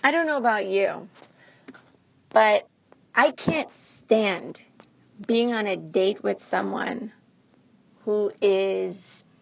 I don't know about you, but I can't stand being on a date with someone who is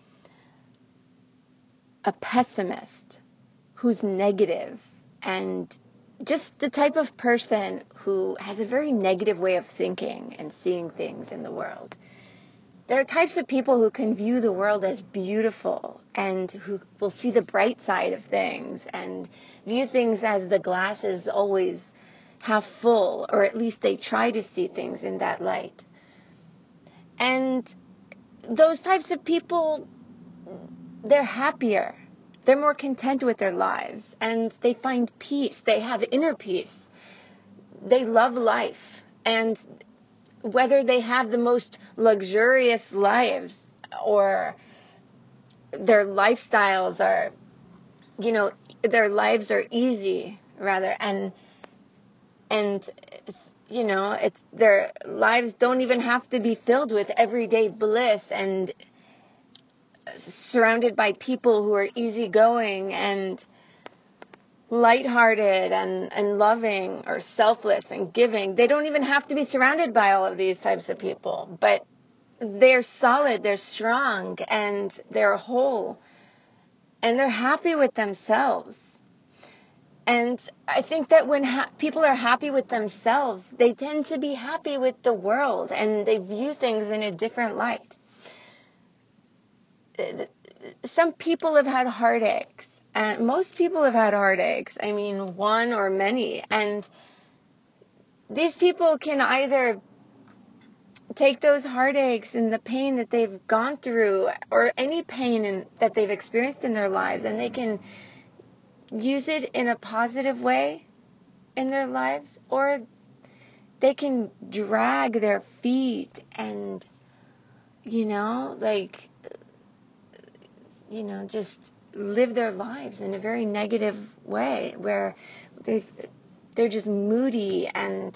a pessimist, who's negative, and just the type of person who has a very negative way of thinking and seeing things in the world. There are types of people who can view the world as beautiful and who will see the bright side of things and view things as the glass is always half full, or at least they try to see things in that light. And those types of people, they're happier. They're more content with their lives, and they find peace. They have inner peace. They love life. And whether they have the most luxurious lives or their lifestyles are, their lives are easy, rather, and it's their lives don't even have to be filled with everyday bliss and surrounded by people who are easygoing and lighthearted and loving or selfless and giving. They don't even have to be surrounded by all of these types of people, but they're solid, they're strong, and they're whole, and they're happy with themselves. And I think that when people are happy with themselves, they tend to be happy with the world, and they view things in a different light. Some people have had heartaches, and most people have had heartaches. I mean, one or many. And these people can either take those heartaches and the pain that they've gone through, or any pain that they've experienced in their lives, and they can use it in a positive way in their lives, or they can drag their feet and, just live their lives in a very negative way where they're just moody and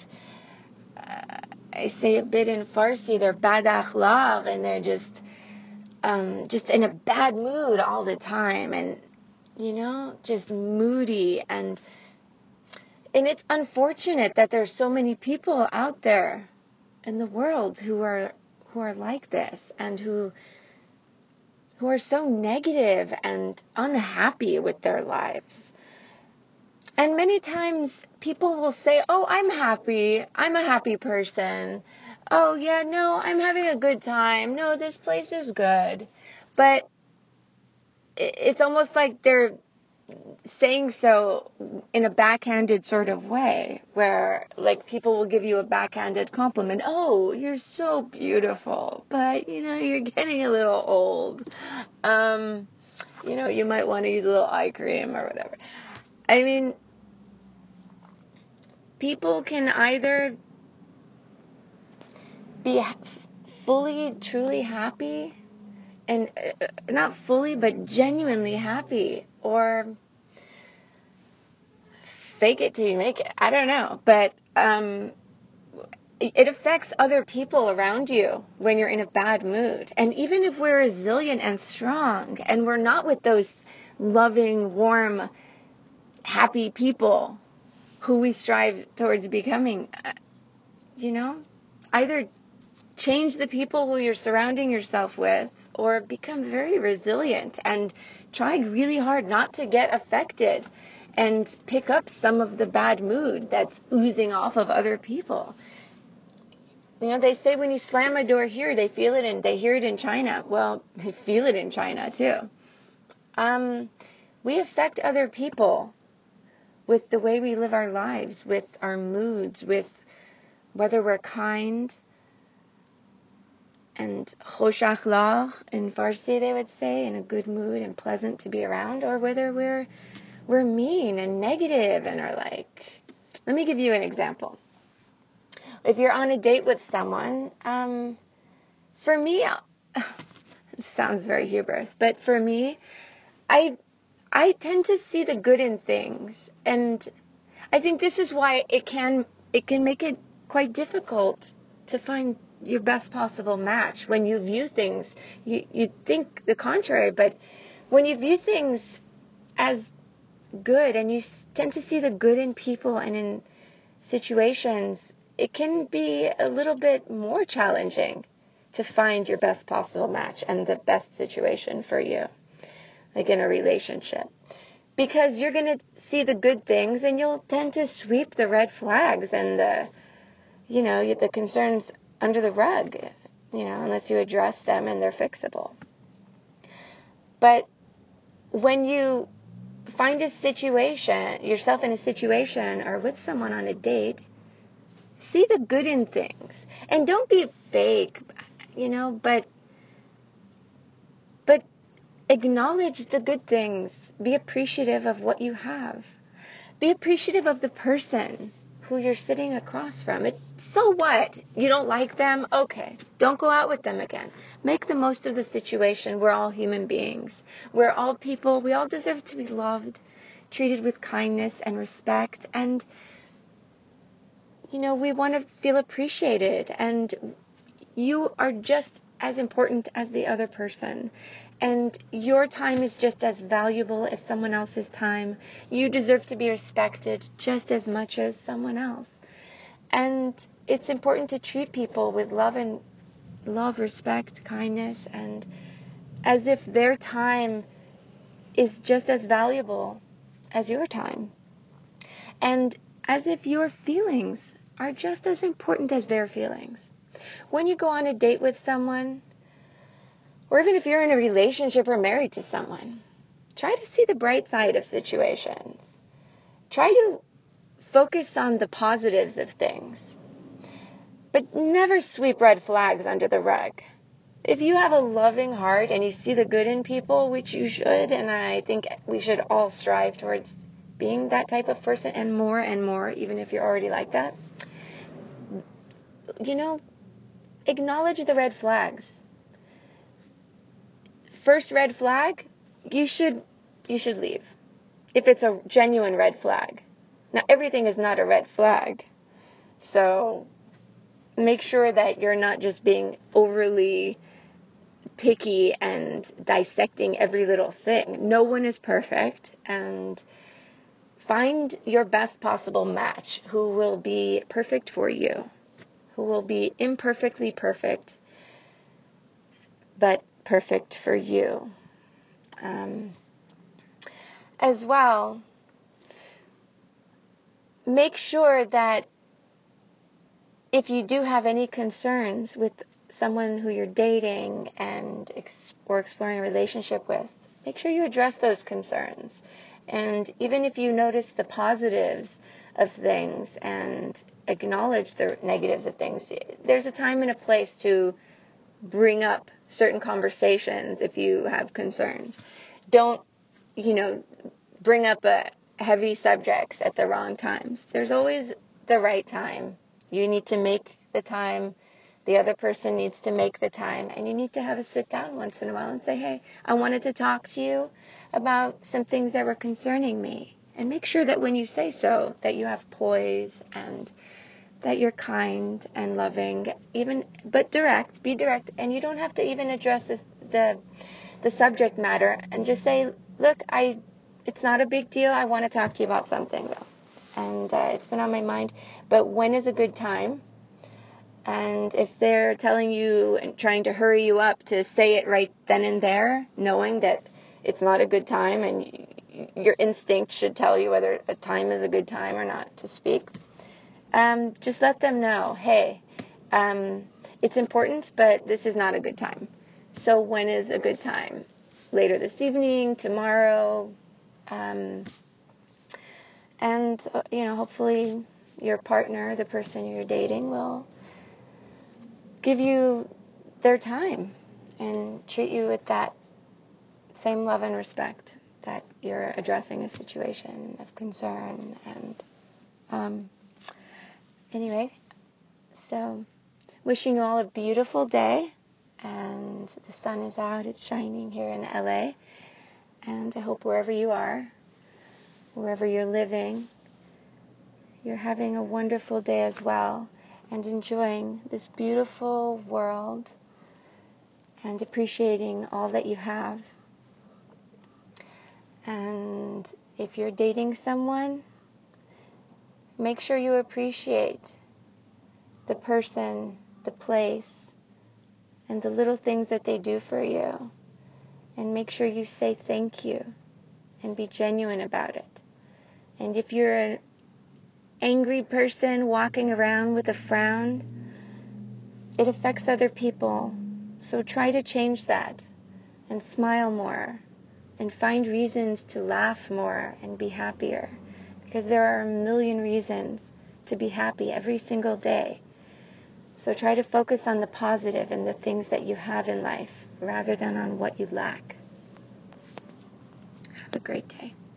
I say a bit in Farsi, they're bad akhlaq, and they're just in a bad mood all the time, and just moody, and it's unfortunate that there's so many people out there in the world who are like this, and who are so negative and unhappy with their lives. And many times people will say, "Oh, I'm happy. I'm a happy person. Oh, yeah, no, I'm having a good time. No, this place is good." But it's almost like they're saying so in a backhanded sort of way, where like people will give you a backhanded compliment. "Oh, you're so beautiful, but you're getting a little old. You might want to use a little eye cream or whatever." I mean, people can either be fully, truly happy, and not fully, but genuinely happy, or fake it till you make it. I don't know. But it affects other people around you when you're in a bad mood. And even if we're resilient and strong, and we're not with those loving, warm, happy people who we strive towards becoming, either change the people who you're surrounding yourself with, or become very resilient and try really hard not to get affected and pick up some of the bad mood that's oozing off of other people. They say when you slam a door here, they feel it and they hear it in China. Well, they feel it in China too. We affect other people with the way we live our lives, with our moods, with whether we're kind and chosh akhlaq in Farsi, they would say, in a good mood and pleasant to be around, or whether we're mean and negative and are like. Let me give you an example. If you're on a date with someone, for me, it sounds very hubris, but for me, I tend to see the good in things, and I think this is why it can make it quite difficult to find your best possible match when you view things. You think the contrary, but when you view things as good, and you tend to see the good in people and in situations, it can be a little bit more challenging to find your best possible match and the best situation for you, like in a relationship. Because you're going to see the good things and you'll tend to sweep the red flags and the concerns under the rug, unless you address them and they're fixable. But when you find yourself in a situation or with someone on a date, see the good in things. And don't be fake, but acknowledge the good things. Be appreciative of what you have. Be appreciative of the person who you're sitting across from. So what? You don't like them? Okay. Don't go out with them again. Make the most of the situation. We're all human beings. We're all people. We all deserve to be loved, treated with kindness and respect. And, we want to feel appreciated. And you are just as important as the other person. And your time is just as valuable as someone else's time. You deserve to be respected just as much as someone else. And it's important to treat people with love, respect, kindness, and as if their time is just as valuable as your time. And as if your feelings are just as important as their feelings. When you go on a date with someone, or even if you're in a relationship or married to someone, try to see the bright side of situations. Try to focus on the positives of things. But never sweep red flags under the rug. If you have a loving heart and you see the good in people, which you should, and I think we should all strive towards being that type of person and more, even if you're already like that, acknowledge the red flags. First red flag, you should leave. If it's a genuine red flag. Now, everything is not a red flag. So make sure that you're not just being overly picky and dissecting every little thing. No one is perfect, and find your best possible match who will be perfect for you, who will be imperfectly perfect, but perfect for you. As well, make sure that if you do have any concerns with someone who you're dating or exploring a relationship with, make sure you address those concerns. And even if you notice the positives of things and acknowledge the negatives of things, there's a time and a place to bring up certain conversations if you have concerns. Don't, bring up heavy subjects at the wrong times. There's always the right time. You need to make the time. The other person needs to make the time. And you need to have a sit down once in a while and say, hey, I wanted to talk to you about some things that were concerning me. And make sure that when you say so, that you have poise and that you're kind and loving, but direct. Be direct. And you don't have to even address the subject matter, and just say, look, it's not a big deal. I want to talk to you about something, though. And it's been on my mind. But when is a good time? And if they're telling you and trying to hurry you up to say it right then and there, knowing that it's not a good time and your instinct should tell you whether a time is a good time or not to speak, just let them know, hey, it's important, but this is not a good time. So when is a good time? Later this evening, tomorrow, and hopefully your partner, the person you're dating, will give you their time and treat you with that same love and respect that you're addressing a situation of concern. And anyway, so wishing you all a beautiful day, and the sun is out, it's shining here in LA, and I hope wherever you are, wherever you're living, you're having a wonderful day as well, and enjoying this beautiful world and appreciating all that you have. And If you're dating someone, make sure you appreciate the person, the place, and the little things that they do for you. And make sure you say thank you and be genuine about it. And if you're an angry person walking around with a frown, it affects other people. So try to change that and smile more and find reasons to laugh more and be happier. Because there are a million reasons to be happy every single day. So try to focus on the positive and the things that you have in life rather than on what you lack. Have a great day.